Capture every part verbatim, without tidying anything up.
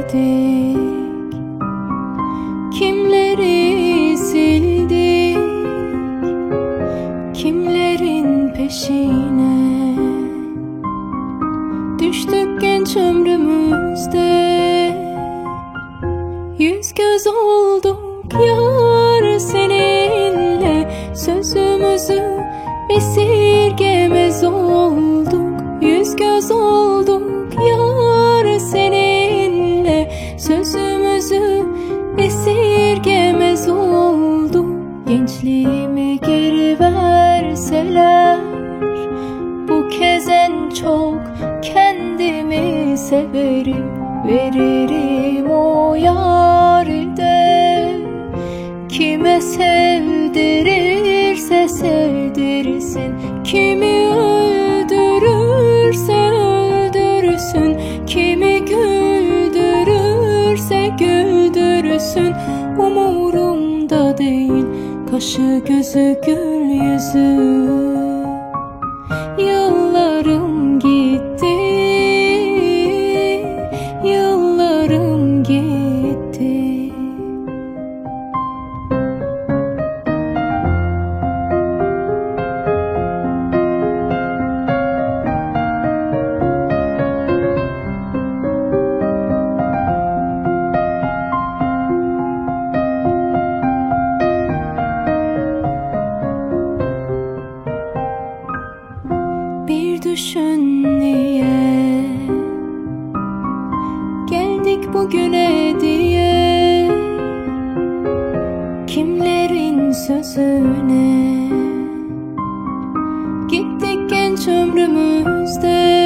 sevdik, kimleri sildik, kimlerin peşine düştük genç ömrümüzde. Yüz göz olduk yar seninle, sözümüzü esirgemez olduk. Yüz göz olduk yar seninle, sözümüzü esirgemez olduk. Gençliğimi geri verseler, bu kez en çok kendimi severim. Veririm o yâre, kime sevdirirse sevdirsin, kimi öldürürse öldürsün, kimi güldürürse güldürsün. Umurumda değil kaşı gözü gül yüzü. Yıllarım gitti, yıllarım gitti. Bir düşün niye geldik bugüne diye, kimlerin sözüne gittik genç ömrümüzde.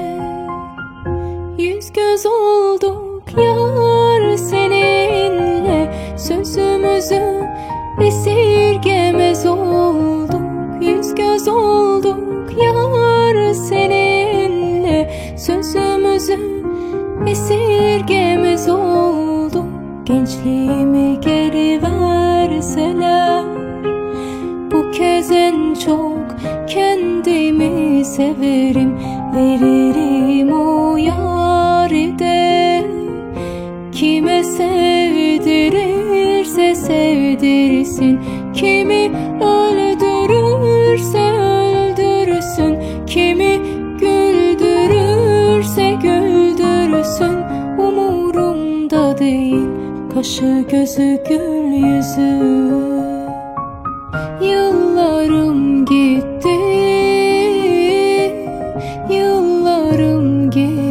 Yüz göz olduk yar seninle, sözümüzü esirgemez olduk. Yüz göz olduk yar seninle, sözümüzü esirgemez olduk. Gençliğimi geri verseler, bu kez en çok kendimi severim. Veririm o yâre, kime sevdirirse sevdirsin, kimi öldürürse öldürsün, kimi güldürürse güldürsün. Umurumda değil kaşı gözü gül yüzü. Yıllarım gitti, yıllarım gitti.